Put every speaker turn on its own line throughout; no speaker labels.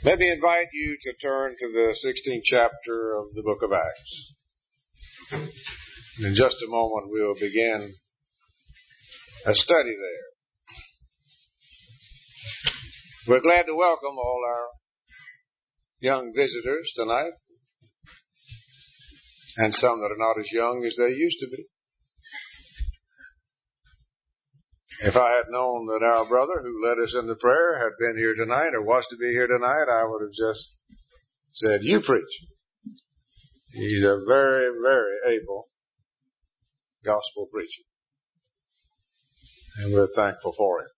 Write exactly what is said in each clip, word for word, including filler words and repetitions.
Let me invite you to turn to the sixteenth chapter of the book of Acts. In just a moment, we'll begin a study there. We're glad to welcome all our young visitors tonight, and some that are not as young as they used to be. If I had known that our brother who led us in the prayer had been here tonight or was to be here tonight, I would have just said, "You preach." He's a very, very able gospel preacher, and we're thankful for him.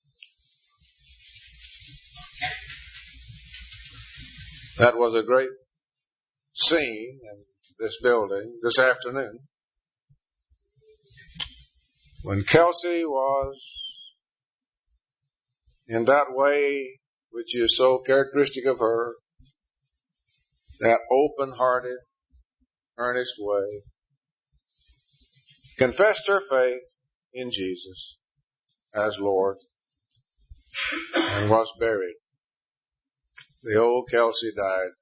That was a great scene in this building this afternoon when Kelsey was in that way which is so characteristic of her, that open-hearted, earnest way, confessed her faith in Jesus as Lord and was buried. The old Kelsey died.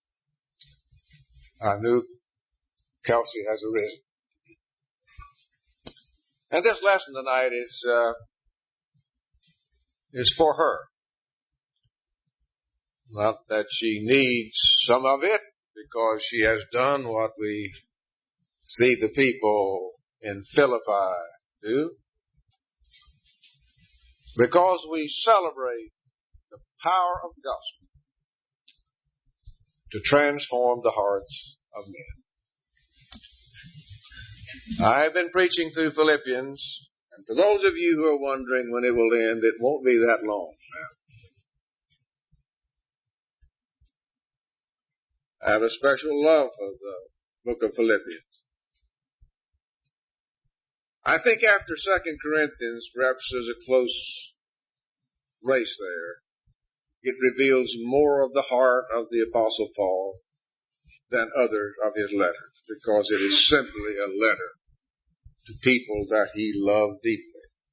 Our new Kelsey has arisen. And this lesson tonight is uh, is for her. Not that she needs some of it, because she has done what we see the people in Philippi do. Because we celebrate the power of the gospel to transform the hearts of men. I have been preaching through Philippians, and for those of you who are wondering when it will end, it won't be that long. I have a special love for the book of Philippians. I think after Second Corinthians, perhaps there's a close race there. It reveals more of the heart of the Apostle Paul than others of his letters, because it is simply a letter to people that he loved deeply.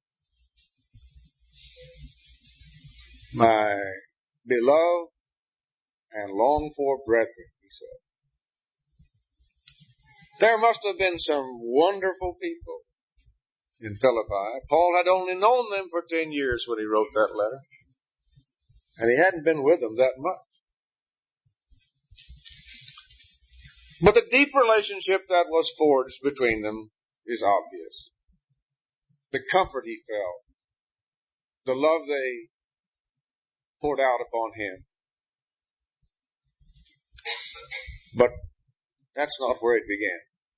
My beloved and longed for brethren, he said. There must have been some wonderful people in Philippi. Paul had only known them for ten years when he wrote that letter, and he hadn't been with them that much. But the deep relationship that was forged between them is obvious. The comfort he felt, the love they poured out upon him. But that's not where it began.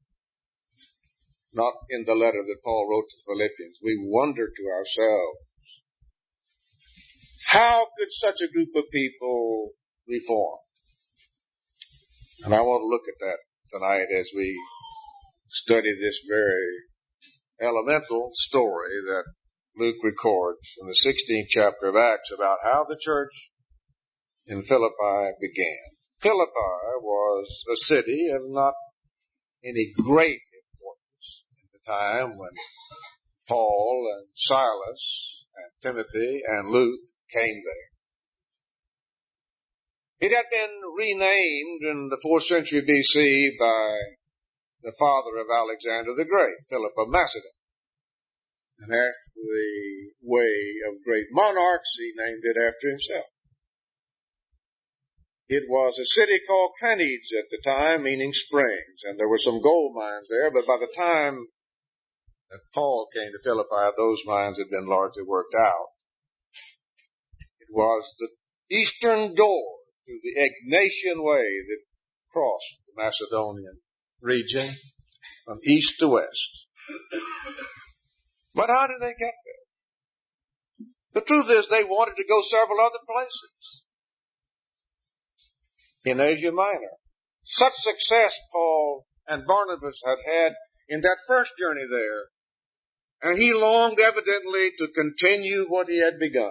Not in the letter that Paul wrote to the Philippians. We wonder to ourselves, how could such a group of people be formed? And I want to look at that tonight as we study this very elemental story that Luke records in the sixteenth chapter of Acts about how the church in Philippi began. Philippi was a city of not any great importance at the time when Paul and Silas and Timothy and Luke came there. It had been renamed in the fourth century B C by the father of Alexander the Great, Philip of Macedon. And after the way of great monarchs, he named it after himself. It was a city called Canides at the time, meaning springs, and there were some gold mines there, but by the time that Paul came to Philippi, those mines had been largely worked out. It was the eastern door to the Egnatian way that crossed the Macedonian region from east to west. But how did they get there? The truth is they wanted to go several other places in Asia Minor. Such success Paul and Barnabas had had in that first journey there, and he longed evidently to continue what he had begun.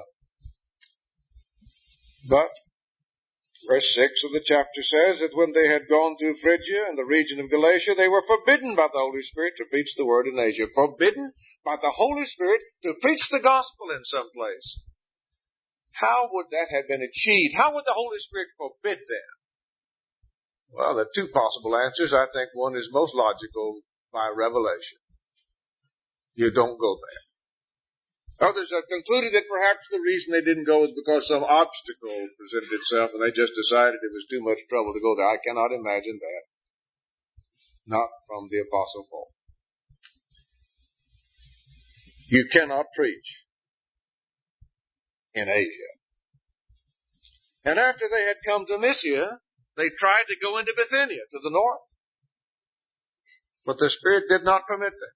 But verse six of the chapter says that when they had gone through Phrygia and the region of Galatia, they were forbidden by the Holy Spirit to preach the word in Asia. Forbidden by the Holy Spirit to preach the gospel in some place. How would that have been achieved? How would the Holy Spirit forbid that? Well, there are two possible answers. I think one is most logical, by revelation. You don't go there. Others have concluded that perhaps the reason they didn't go is because some obstacle presented itself and they just decided it was too much trouble to go there. I cannot imagine that. Not from the Apostle Paul. You cannot preach in Asia. And after they had come to Mysia, they tried to go into Bithynia, to the north. But the Spirit did not permit them.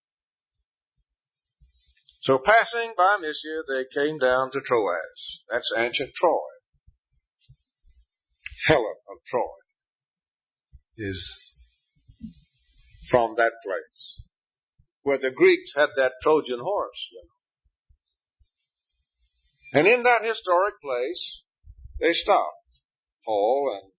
So passing by Mysia, they came down to Troas. That's ancient Troy. Helen of Troy is from that place, where the Greeks had that Trojan horse. You know. And in that historic place, they stopped. Paul and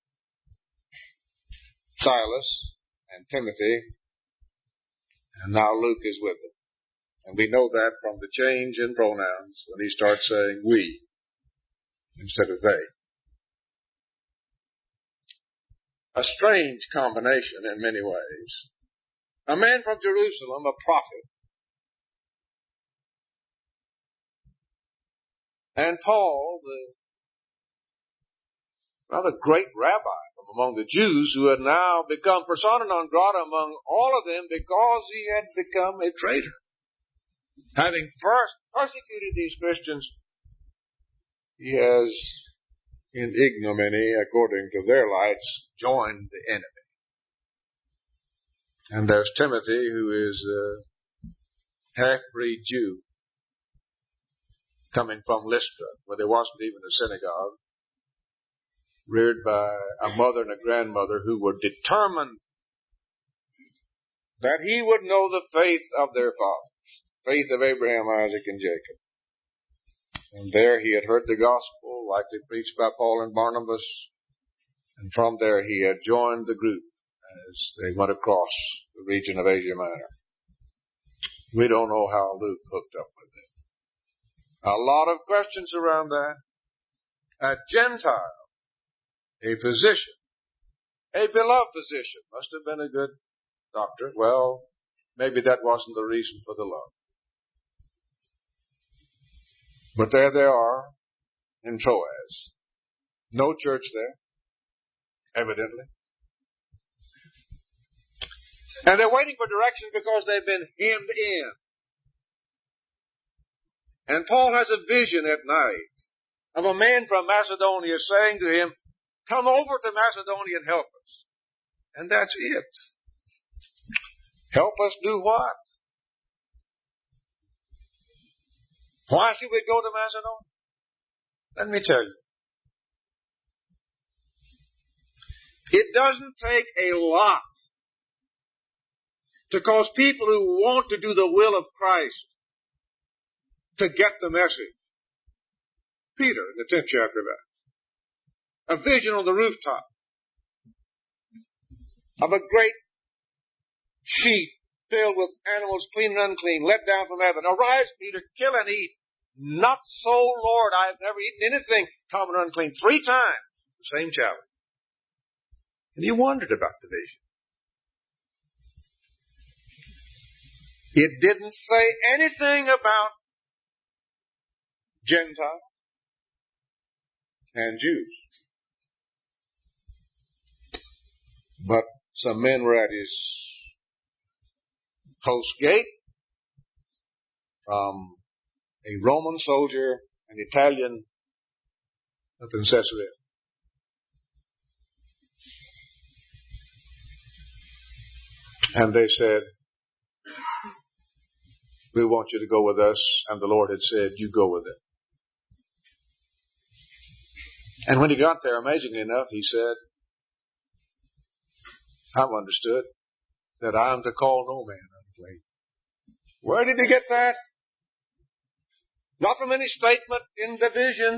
Silas and Timothy, and now Luke is with them. And we know that from the change in pronouns when he starts saying we instead of they. A strange combination in many ways. A man from Jerusalem, a prophet, and Paul, the rather great rabbi from among the Jews who had now become persona non grata among all of them because he had become a traitor. Having first persecuted these Christians, he has, in ignominy, according to their lights, joined the enemy. And there's Timothy, who is a half-breed Jew, coming from Lystra, where there wasn't even a synagogue, reared by a mother and a grandmother who were determined that he would know the faith of their fathers, faith of Abraham, Isaac, and Jacob. And there he had heard the gospel, likely preached by Paul and Barnabas, and from there he had joined the group as they went across the region of Asia Minor. We don't know how Luke hooked up with it. A lot of questions around that. A Gentile, a physician, a beloved physician, must have been a good doctor. Well, maybe that wasn't the reason for the love. But there they are in Troas. No church there, evidently. And they're waiting for directions because they've been hemmed in. And Paul has a vision at night of a man from Macedonia saying to him, come over to Macedonia and help us. And that's it. Help us do what? Why should we go to Macedonia? Let me tell you. It doesn't take a lot to cause people who want to do the will of Christ to get the message. Peter, in the tenth chapter of Acts. A vision on the rooftop of a great sheet filled with animals clean and unclean, let down from heaven. Arise, Peter, kill and eat. Not so, Lord, I've never eaten anything common or unclean. Three times, the same challenge. And he wondered about the vision. It didn't say anything about Gentiles and Jews. But some men were at his post gate from a Roman soldier, an Italian up in Caesarea. And they said, we want you to go with us. And the Lord had said, you go with them. And when he got there, amazingly enough, he said, I've understood that I am to call no man unclean. Where did he get that? Not from any statement in the vision.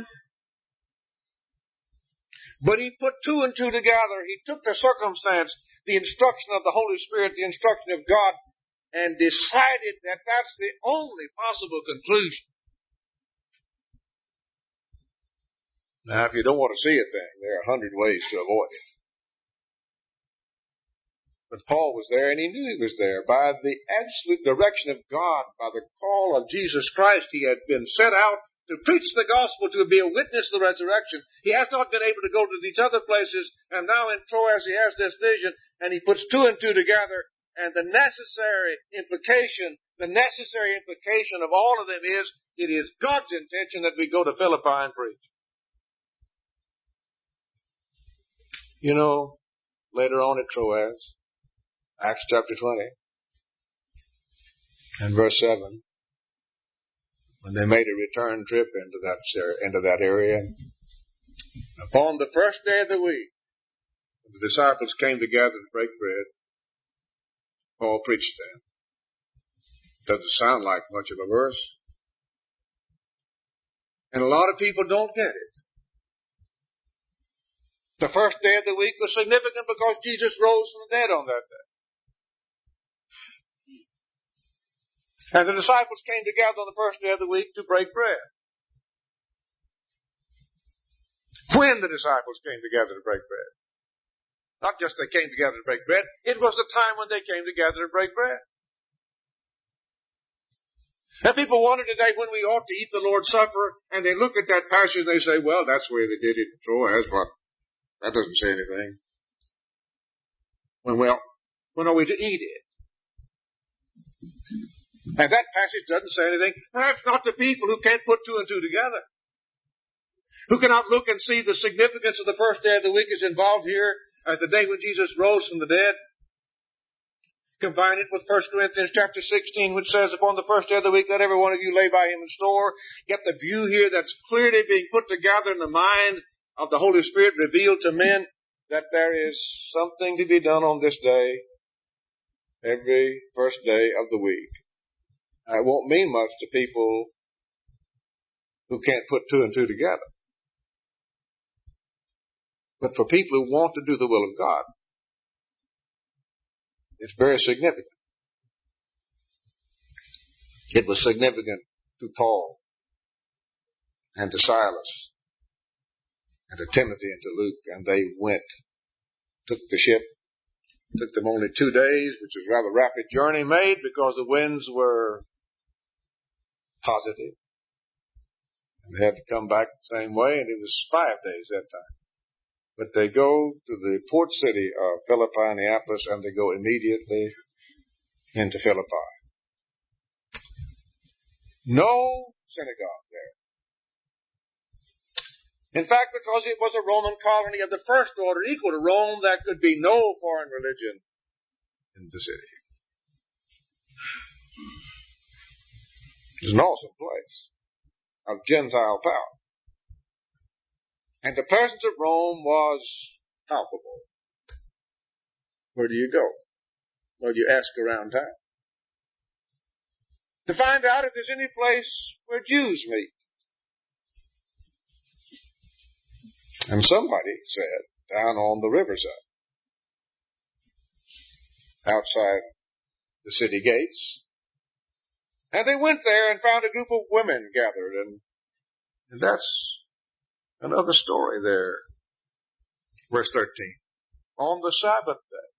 But he put two and two together. He took the circumstance, the instruction of the Holy Spirit, the instruction of God, and decided that that's the only possible conclusion. Now, if you don't want to see a thing, there are a hundred ways to avoid it. But Paul was there, and he knew he was there. By the absolute direction of God, by the call of Jesus Christ, he had been sent out to preach the gospel, to be a witness of the resurrection. He has not been able to go to these other places, and now in Troas he has this vision, and he puts two and two together, and the necessary implication, the necessary implication of all of them is, it is God's intention that we go to Philippi and preach. You know, later on at Troas, Acts chapter twenty, and verse seven, when they made a return trip into that, into that area, upon the first day of the week, when the disciples came together to break bread, Paul preached to them. Doesn't sound like much of a verse. And a lot of people don't get it. The first day of the week was significant because Jesus rose from the dead on that day. And the disciples came together on the first day of the week to break bread. When the disciples came together to break bread. Not just they came together to break bread. It was the time when they came together to break bread. And people wonder today when we ought to eat the Lord's Supper, and they look at that passage and they say, well, that's the way they did it in Troas, but that doesn't say anything. When, well, when are we to eat it? And that passage doesn't say anything. Perhaps not to people who can't put two and two together. Who cannot look and see the significance of the first day of the week is involved here as the day when Jesus rose from the dead. Combine it with First Corinthians chapter sixteen, which says, upon the first day of the week, let every one of you lay by him in store. Get the view here that's clearly being put together in the mind of the Holy Spirit, revealed to men that there is something to be done on this day, every first day of the week. It won't mean much to people who can't put two and two together. But for people who want to do the will of God, it's very significant. It was significant to Paul and to Silas and to Timothy and to Luke, and they went, took the ship. It took them only two days, which was a rather rapid journey made because the winds were positive. And they had to come back the same way, and it was five days that time. But they go to the port city of Philippi, Neapolis, and they go immediately into Philippi. No synagogue there. In fact, because it was a Roman colony of the first order, equal to Rome, there could be no foreign religion in the city. It's an awesome place of Gentile power. And the presence of Rome was palpable. Where do you go? Well, you ask around town to find out if there's any place where Jews meet. And somebody said, down on the riverside, outside the city gates. And they went there and found a group of women gathered, and, and that's another story there. Verse thirteen. On the Sabbath day.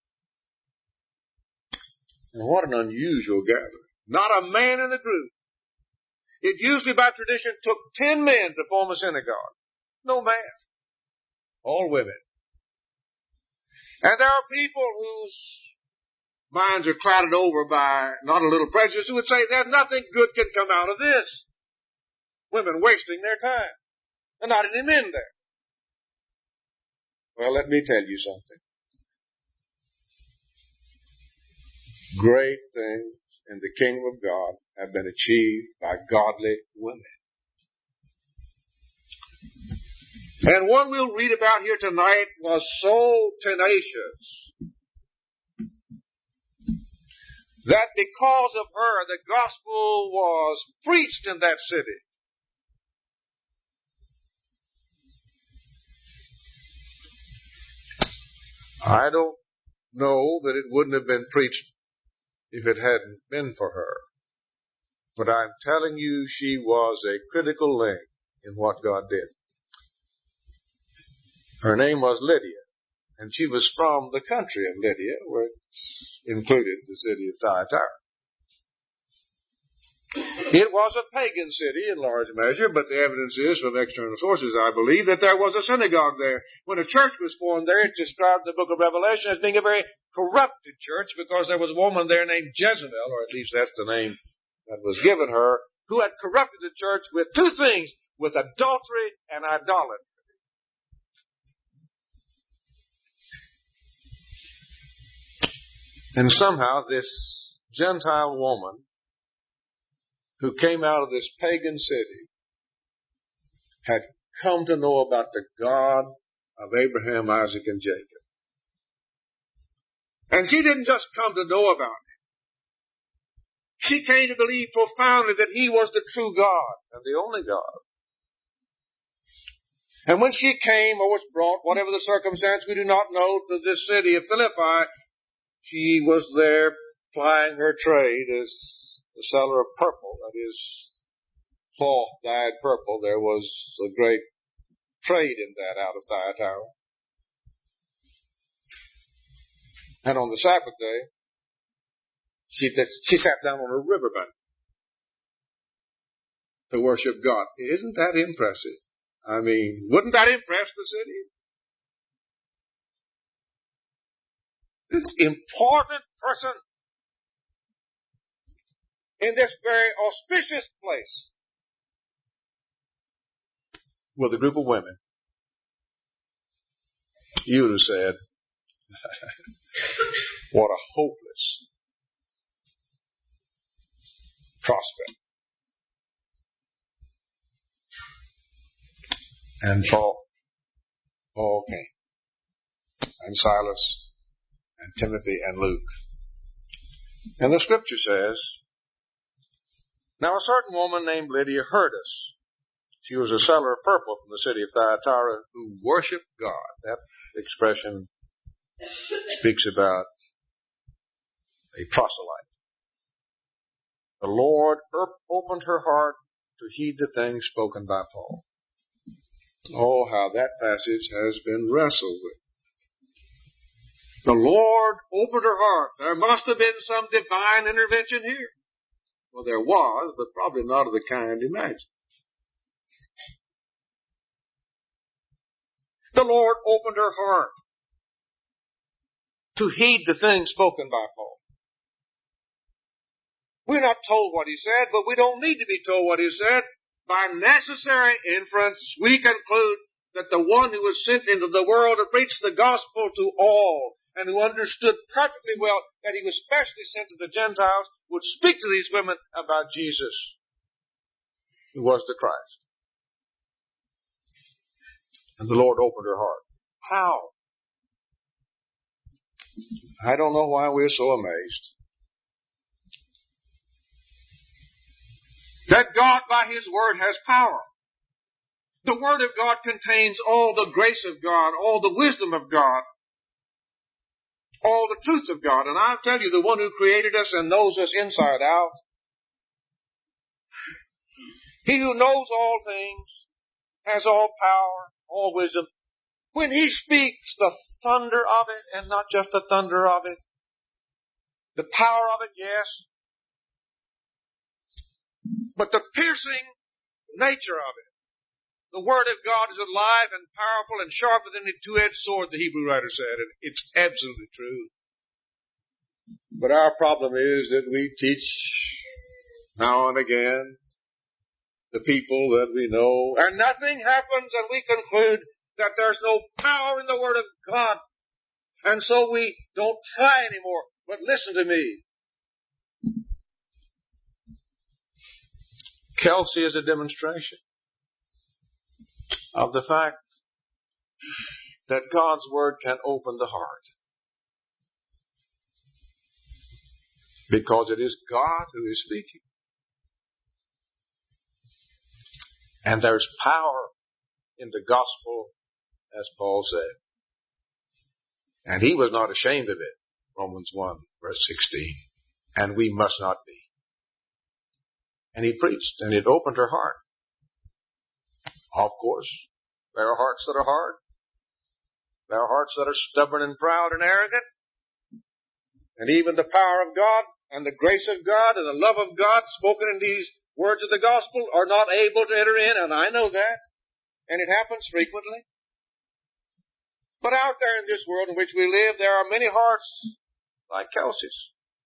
And what an unusual gathering. Not a man in the group. It usually by tradition took ten men to form a synagogue. No man. All women. And there are people whose minds are clouded over by not a little prejudice who would say that nothing good can come out of this. Women wasting their time. And not any men there. Well, let me tell you something. Great things in the kingdom of God have been achieved by godly women. And one we'll read about here tonight was so tenacious that because of her, the gospel was preached in that city. I don't know that it wouldn't have been preached if it hadn't been for her. But I'm telling you, she was a critical link in what God did. Her name was Lydia, and she was from the country of Lydia, which included the city of Thyatira. It was a pagan city in large measure, but the evidence is from external sources, I believe, that there was a synagogue there. When a church was formed there, it's described in the book of Revelation as being a very corrupted church because there was a woman there named Jezebel, or at least that's the name that was given her, who had corrupted the church with two things, with adultery and idolatry. And somehow this Gentile woman who came out of this pagan city had come to know about the God of Abraham, Isaac, and Jacob. And she didn't just come to know about him. She came to believe profoundly that he was the true God and the only God. And when she came or was brought, whatever the circumstance, we do not know, to this city of Philippi, she was there plying her trade as the seller of purple, that is, cloth dyed purple. There was a great trade in that out of Thyatira. And on the Sabbath day, she, she sat down on a riverbank to worship God. Isn't that impressive? I mean, wouldn't that impress the city? This important person in this very auspicious place with a group of women. You would have said, what a hopeless prospect. And Paul, Paul came, and Silas, and Timothy, and Luke. And the scripture says, now a certain woman named Lydia heard us. She was a seller of purple from the city of Thyatira who worshiped God. That expression speaks about a proselyte. The Lord opened her heart to heed the things spoken by Paul. Oh, how that passage has been wrestled with. The Lord opened her heart. There must have been some divine intervention here. Well, there was, but probably not of the kind imagined. The Lord opened her heart to heed the things spoken by Paul. We're not told what he said, but we don't need to be told what he said. By necessary inference, we conclude that the one who was sent into the world to preach the gospel to all, and who understood perfectly well that he was specially sent to the Gentiles, would speak to these women about Jesus, who was the Christ. And the Lord opened her heart. How? I don't know why we're so amazed. That God by His Word has power. The Word of God contains all the grace of God, all the wisdom of God, all the truth of God. And I'll tell you, the one who created us and knows us inside out, He who knows all things, has all power, all wisdom. When He speaks, the thunder of it, and not just the thunder of it, the power of it, yes, but the piercing nature of it. The Word of God is alive and powerful and sharper than a two-edged sword, the Hebrew writer said, and it's absolutely true. But our problem is that we teach now and again the people that we know, and nothing happens, and we conclude that there's no power in the Word of God, and so we don't try anymore. But listen to me. Kelsey is a demonstration of the fact that God's Word can open the heart. Because it is God who is speaking. And there's power in the gospel, as Paul said. And he was not ashamed of it. Romans one, verse sixteen. And we must not be. And he preached, and it opened her heart. Of course, there are hearts that are hard. There are hearts that are stubborn and proud and arrogant. And even the power of God and the grace of God and the love of God spoken in these words of the gospel are not able to enter in, and I know that. And it happens frequently. But out there in this world in which we live, there are many hearts like Kelsey's.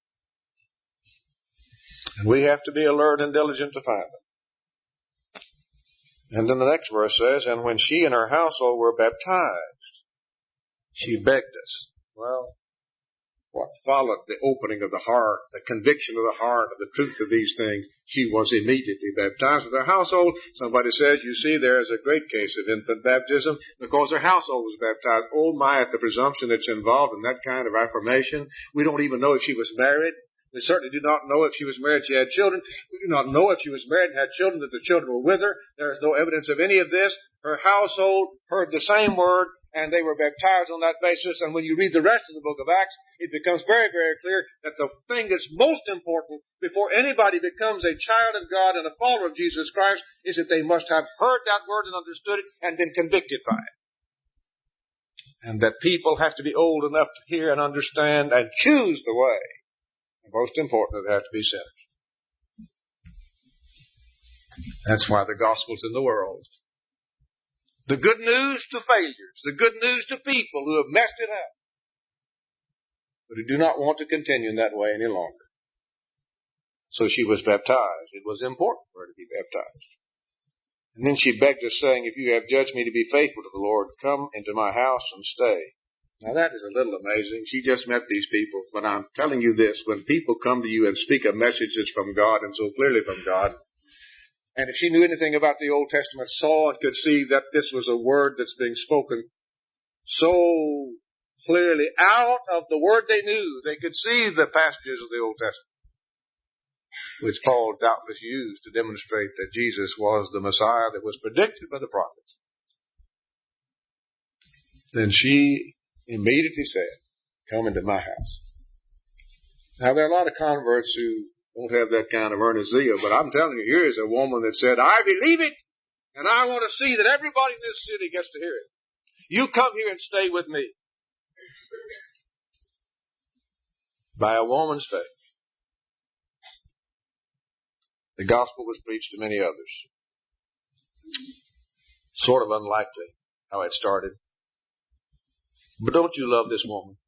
And we have to be alert and diligent to find them. And then the next verse says, and when she and her household were baptized, she begged us. Well, what followed the opening of the heart, the conviction of the heart of the truth of these things, she was immediately baptized with her household. Somebody says, you see, there is a great case of infant baptism because her household was baptized. Oh my, at the presumption that's involved in that kind of affirmation. We don't even know if she was married. We certainly do not know if she was married, she had children. We do not know if she was married and had children, that the children were with her. There is no evidence of any of this. Her household heard the same word, and they were baptized on that basis. And when you read the rest of the book of Acts, it becomes very, very clear that the thing that's most important before anybody becomes a child of God and a follower of Jesus Christ is that they must have heard that word and understood it and been convicted by it. And that people have to be old enough to hear and understand and choose the way. And most important, they have to be sinners. That's why the gospel's in the world. The good news to failures, the good news to people who have messed it up, but who do not want to continue in that way any longer. So she was baptized. It was important for her to be baptized. And then she begged us, saying, if you have judged me to be faithful to the Lord, come into my house and stay. Now that is a little amazing. She just met these people, but I'm telling you this, when people come to you and speak a message that's from God and so clearly from God, and if she knew anything about the Old Testament, saw and could see that this was a word that's being spoken so clearly out of the word they knew, they could see the passages of the Old Testament, which Paul doubtless used to demonstrate that Jesus was the Messiah that was predicted by the prophets. Then she immediately said, come into my house. Now there are a lot of converts who don't have that kind of earnest zeal, but I'm telling you, here is a woman that said, I believe it, and I want to see that everybody in this city gets to hear it. You come here and stay with me. By a woman's faith. The gospel was preached to many others. Sort of unlikely how it started. But don't you love this woman?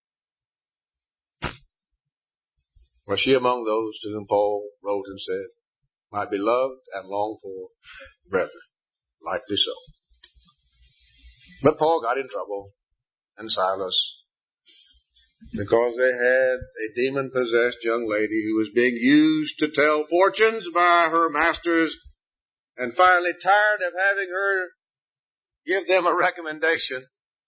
Was she among those to whom Paul wrote and said, my beloved and longed for brethren? Likely so. But Paul got in trouble, and Silas, because they had a demon-possessed young lady who was being used to tell fortunes by her masters, and finally tired of having her give them a recommendation,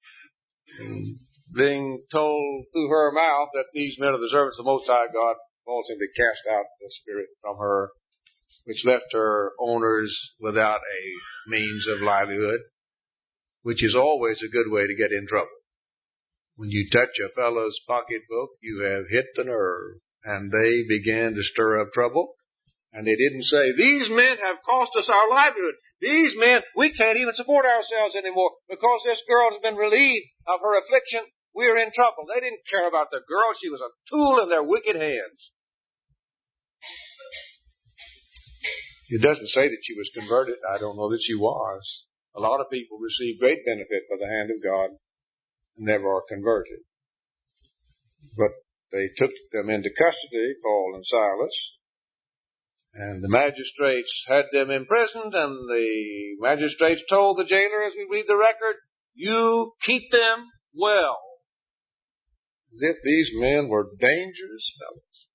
being told through her mouth that these men are the servants of the Most High God, Paul simply cast out the spirit from her, which left her owners without a means of livelihood, which is always a good way to get in trouble. When you touch a fellow's pocketbook, you have hit the nerve, and they began to stir up trouble. And they didn't say, these men have cost us our livelihood. These men, we can't even support ourselves anymore because this girl has been relieved of her affliction. We're in trouble. They didn't care about the girl. She was a tool in their wicked hands. It doesn't say that she was converted. I don't know that she was. A lot of people receive great benefit by the hand of God and never are converted. But they took them into custody, Paul and Silas, and the magistrates had them imprisoned, and the magistrates told the jailer, as we read the record, you keep them well. As if these men were dangerous fellows.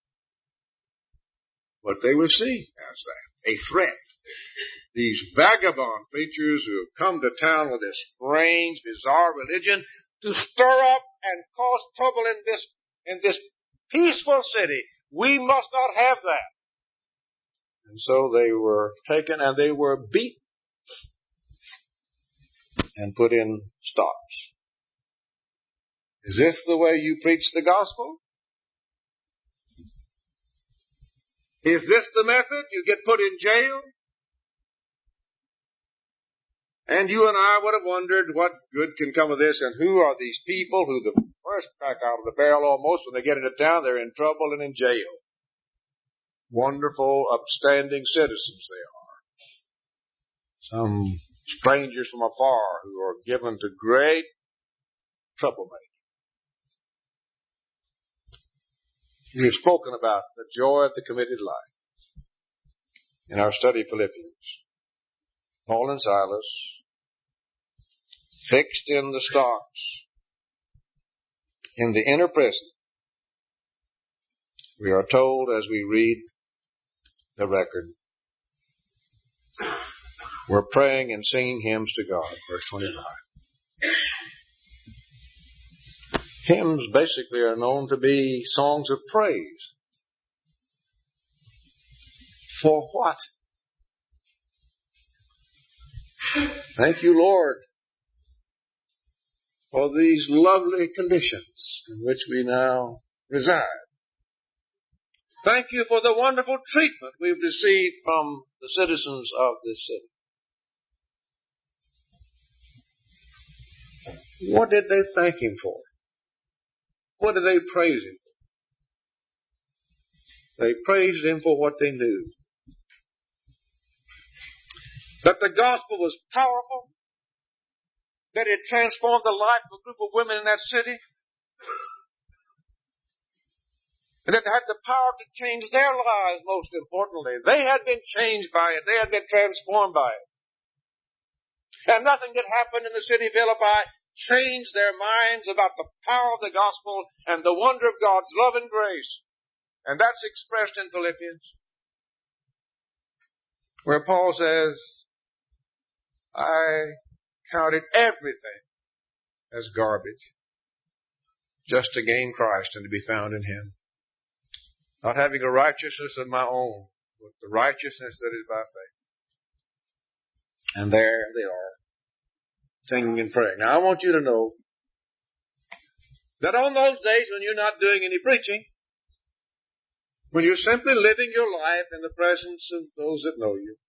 But they were seen as that, a threat. These vagabond preachers who have come to town with this strange, bizarre religion to stir up and cause trouble in this, in this peaceful city. We must not have that. And so they were taken and they were beaten and put in stocks. Is this the way you preach the gospel? Is this the method? You get put in jail And you and I would have wondered what good can come of this, and who are these people who the first crack out of the barrel almost when they get into town, they're in trouble and in jail. Wonderful, upstanding citizens they are. Some strangers from afar who are given to great troublemaking. We have spoken about the joy of the committed life in our study of Philippians. Paul and Silas, fixed in the stocks, in the inner prison, we are told as we read the record, we're praying and singing hymns to God, verse twenty-five. Hymns basically are known to be songs of praise. For what? Thank you, Lord, for these lovely conditions in which we now reside. Thank you for the wonderful treatment we've received from the citizens of this city. What did they thank him for? What did they praise him for? They praised him for what they knew. That the gospel was powerful, that it transformed the life of a group of women in that city, and that it had the power to change their lives, most importantly. They had been changed by it. They had been transformed by it. And nothing that happened in the city of Philippi changed their minds about the power of the gospel and the wonder of God's love and grace. And that's expressed in Philippians, where Paul says, I counted everything as garbage just to gain Christ and to be found in him. Not having a righteousness of my own, but the righteousness that is by faith. And there they are, singing and praying. Now I want you to know that on those days when you're not doing any preaching, when you're simply living your life in the presence of those that know you,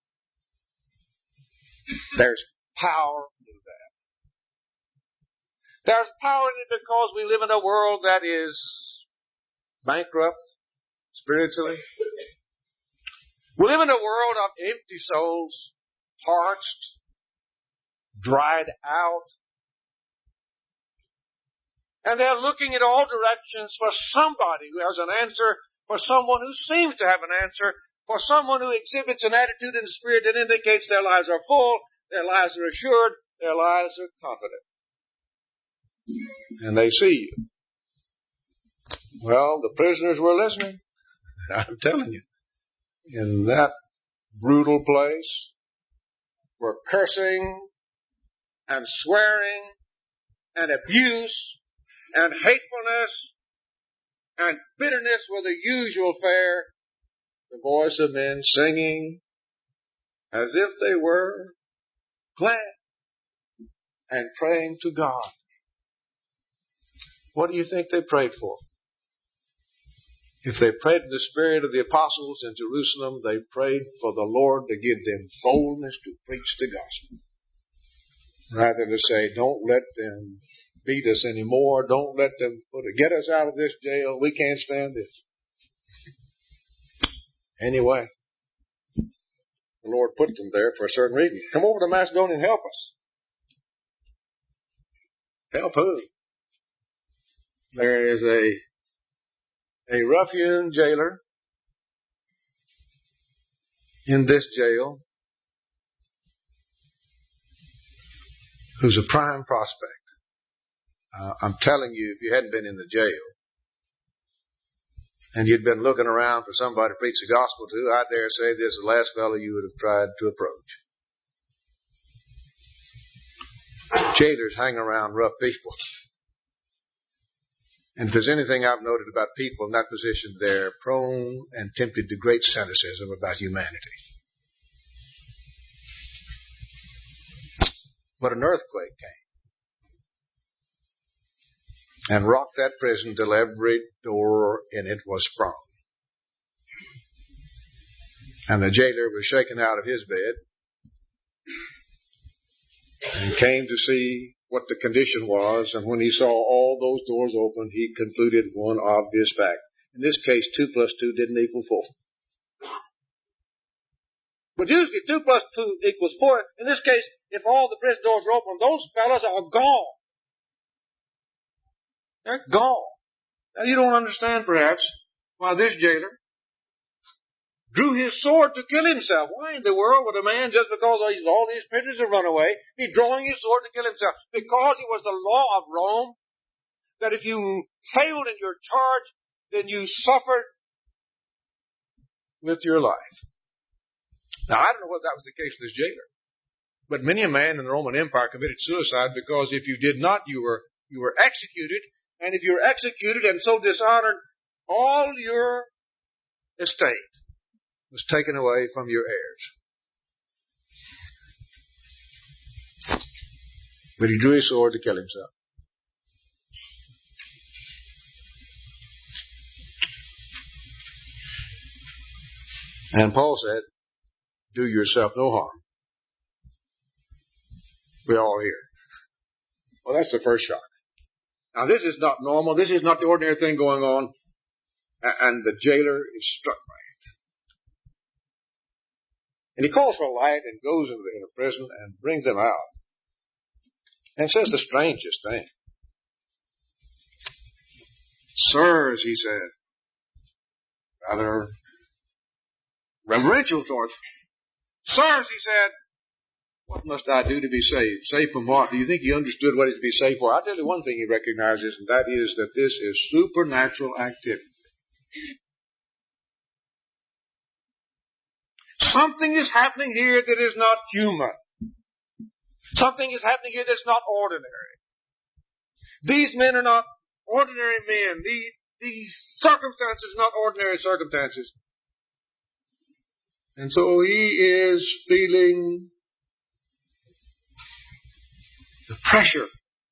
there's power in that. There's power in it because we live in a world that is bankrupt spiritually. We live in a world of empty souls, parched, dried out. And they're looking in all directions for somebody who has an answer, for someone who seems to have an answer, for someone who exhibits an attitude and spirit that indicates their lives are full, their lives are assured, their lives are confident. And they see you. Well, the prisoners were listening. I'm telling you, in that brutal place, were cursing and swearing and abuse and hatefulness and bitterness were the usual fare. The voice of men singing as if they were glad and praying to God. What do you think they prayed for? If they prayed in the spirit of the apostles in Jerusalem, they prayed for the Lord to give them boldness to preach the gospel. Rather than to say, don't let them beat us anymore. Don't let them put it, get us out of this jail. We can't stand this. Anyway, the Lord put them there for a certain reason. Come over to Macedonia and help us. Help who? There is a a ruffian jailer in this jail who's a prime prospect. Uh, I'm telling you, if you hadn't been in the jail and you'd been looking around for somebody to preach the gospel to, I dare say this is the last fellow you would have tried to approach. Jailers hang around rough people. And if there's anything I've noted about people in that position, they're prone and tempted to great cynicism about humanity. But an earthquake came and rocked that prison till every door in it was sprung. And the jailer was shaken out of his bed and came to see what the condition was. And when he saw all those doors open, he concluded one obvious fact. In this case, two plus two didn't equal four. But usually two plus two equals four. In this case, if all the prison doors were open, those fellas are gone. They're gone. Now you don't understand, perhaps, why this jailer drew his sword to kill himself. Why in the world would a man, just because all these prisoners have run away, be drawing his sword to kill himself? Because it was the law of Rome that if you failed in your charge, then you suffered with your life. Now, I don't know whether that was the case with this jailer, but many a man in the Roman Empire committed suicide because if you did not, you were you were executed, and if you were executed and so dishonored, all your estate was taken away from your heirs. But he drew his sword to kill himself. And Paul said, do yourself no harm. We're all here. Well, that's the first shock. Now, this is not normal. This is not the ordinary thing going on. And the jailer is struck by it. And he calls for a light and goes into the inner prison and brings them out. And says the strangest thing. Sirs, he said, rather reverential toward them. Sirs, he said, what must I do to be saved? Saved from what? Do you think he understood what it is to be saved for? I'll tell you one thing he recognizes, and that is that this is supernatural activity. Something is happening here that is not human. Something is happening here that's not ordinary. These men are not ordinary men. These, these circumstances are not ordinary circumstances. And so he is feeling the pressure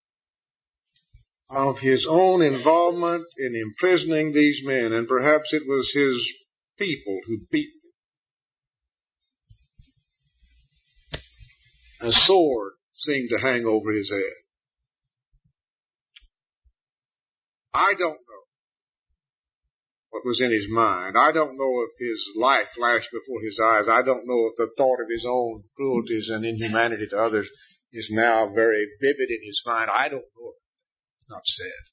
of his own involvement in imprisoning these men. And perhaps it was his people who beat them. A sword seemed to hang over his head. I don't know what was in his mind. I don't know if his life flashed before his eyes. I don't know if the thought of his own cruelties and inhumanity to others is now very vivid in his mind. I don't know. It's not said.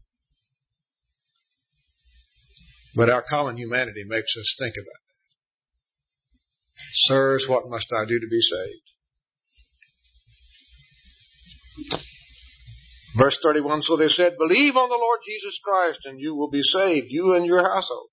But our common humanity makes us think about that. Sirs, what must I do to be saved? Verse thirty-one, so they said, believe on the Lord Jesus Christ and you will be saved, you and your household.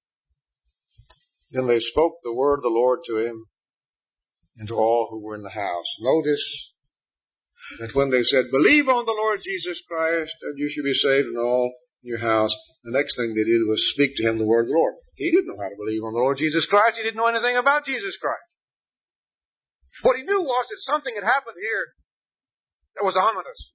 Then they spoke the word of the Lord to him and to all who were in the house. Notice that when they said, believe on the Lord Jesus Christ and you shall be saved and all in your house, the next thing they did was speak to him the word of the Lord. He didn't know how to believe on the Lord Jesus Christ. He didn't know anything about Jesus Christ. What he knew was that something had happened here that was ominous.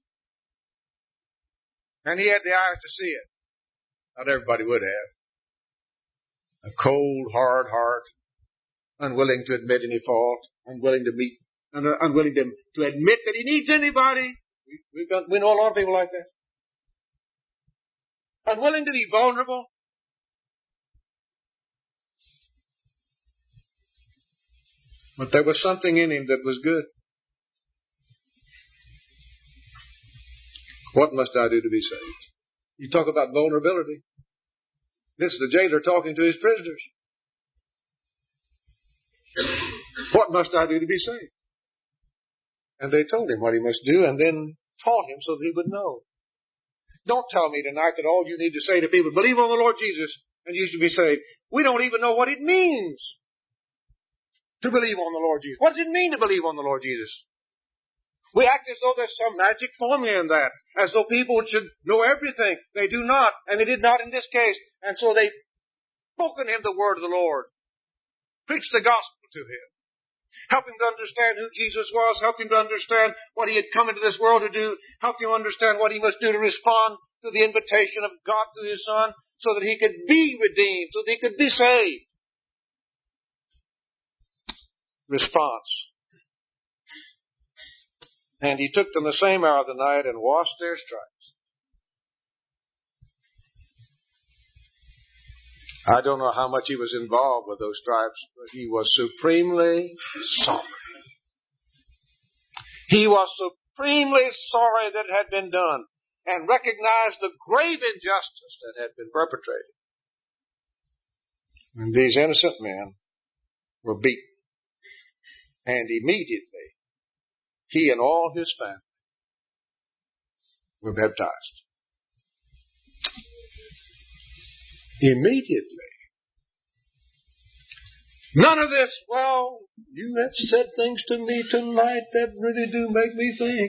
And he had the eyes to see it. Not everybody would have. A cold, hard heart, unwilling to admit any fault, unwilling to meet, unwilling to, to admit that he needs anybody. We, we've got, we know a lot of people like that. Unwilling to be vulnerable. But there was something in him that was good. What must I do to be saved? You talk about vulnerability. This is the jailer talking to his prisoners. What must I do to be saved? And they told him what he must do and then taught him so that he would know. Don't tell me tonight that all you need to say to people, believe on the Lord Jesus and you shall be saved. We don't even know what it means to believe on the Lord Jesus. What does it mean to believe on the Lord Jesus? We act as though there's some magic formula in that, as though people should know everything. They do not, and they did not in this case. And so they spoken him the word of the Lord, preached the gospel to him, helped him to understand who Jesus was, helped him to understand what he had come into this world to do, helped him understand what he must do to respond to the invitation of God through his Son, so that he could be redeemed, so that he could be saved. Response. And he took them the same hour of the night and washed their stripes. I don't know how much he was involved with those stripes, but he was supremely sorry. He was supremely sorry that it had been done and recognized the grave injustice that had been perpetrated. And these innocent men were beaten. And immediately, he and all his family were baptized. Immediately. None of this, well, you have said things to me tonight that really do make me think.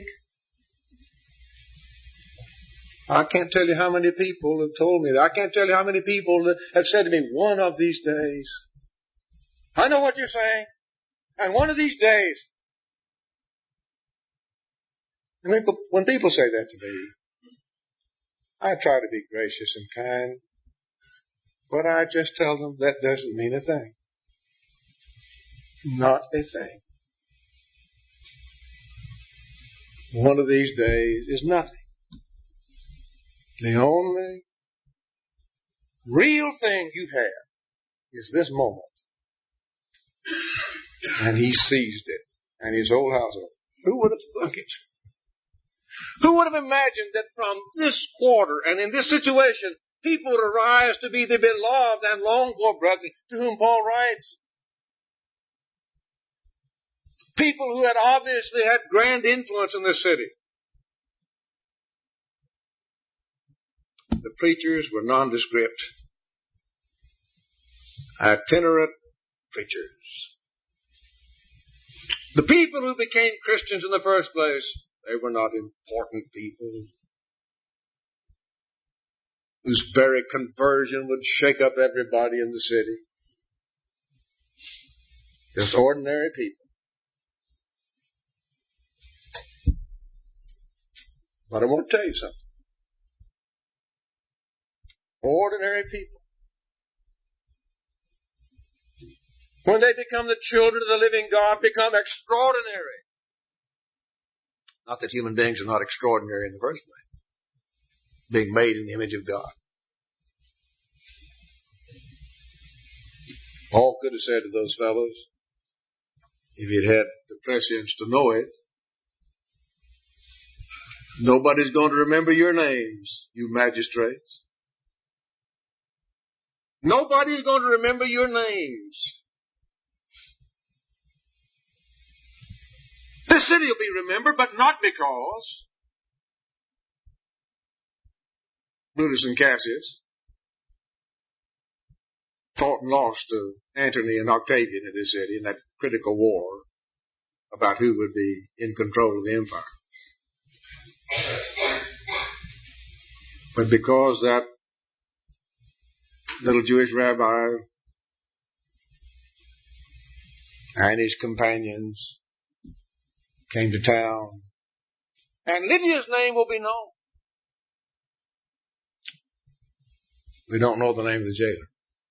I can't tell you how many people have told me that. I can't tell you how many people that have said to me, one of these days. I know what you're saying. And one of these days. And when people say that to me, I try to be gracious and kind. But I just tell them that doesn't mean a thing. Not a thing. One of these days is nothing. The only real thing you have is this moment. And he seized it. And his whole household. Who would have thunk it? Who would have imagined that from this quarter and in this situation, people would arise to be the beloved and longed for brethren to whom Paul writes? People who had obviously had grand influence in this city. The preachers were nondescript, itinerant preachers. The people who became Christians in the first place, they were not important people whose very conversion would shake up everybody in the city. Just ordinary people. But I want to tell you something. Ordinary people. When they become the children of the living God, become extraordinary. Not that human beings are not extraordinary in the first place. Being made in the image of God. Paul could have said to those fellows, if he'd had the prescience to know it, nobody's going to remember your names, you magistrates. Nobody's going to remember your names. This city will be remembered, but not because Brutus and Cassius fought and lost to Antony and Octavian in this city in that critical war about who would be in control of the empire. But because that little Jewish rabbi and his companions came to town, and Lydia's name will be known. We don't know the name of the jailer.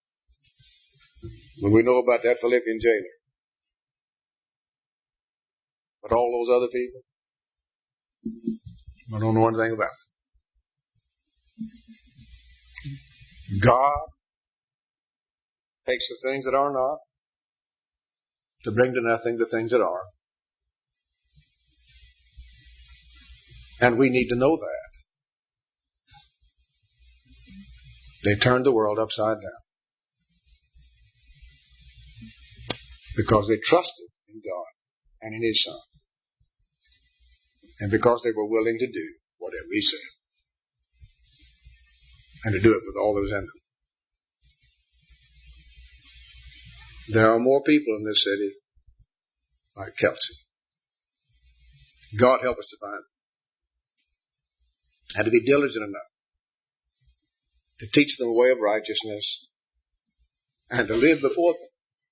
But we know about that Philippian jailer. But all those other people, I don't know anything about them. God takes the things that are not to bring to nothing the things that are. And we need to know that. They turned the world upside down. Because they trusted in God and in His Son. And because they were willing to do whatever He said. And to do it with all that was in them. There are more people in this city like Kelsey. God help us to find them. And to be diligent enough to teach them the way of righteousness and to live before them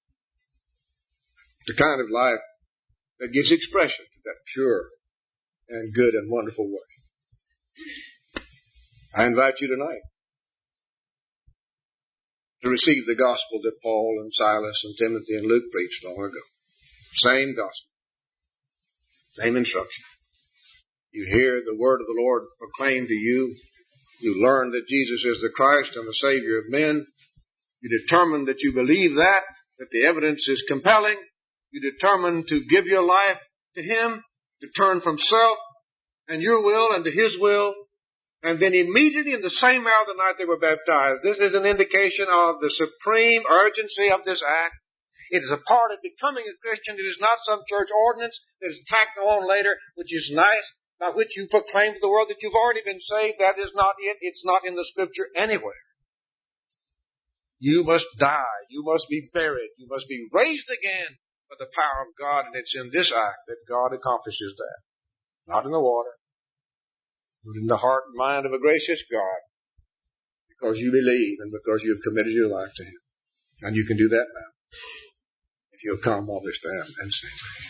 the kind of life that gives expression to that pure and good and wonderful way. I invite you tonight to receive the gospel that Paul and Silas and Timothy and Luke preached long ago. Same gospel. Same instruction. You hear the word of the Lord proclaimed to you. You learn that Jesus is the Christ and the Savior of men. You determine that you believe that, that the evidence is compelling. You determine to give your life to Him, to turn from self and your will and to His will. And then immediately in the same hour of the night they were baptized. This is an indication of the supreme urgency of this act. It is a part of becoming a Christian. It is not some church ordinance that is tacked on later, which is nice, by which you proclaim to the world that you've already been saved. That is not it. It's not in the Scripture anywhere. You must die. You must be buried. You must be raised again by the power of God. And it's in this act that God accomplishes that. Not in the water, but in the heart and mind of a gracious God. Because you believe and because you have committed your life to Him. And you can do that now. If you'll come while we stand and sing.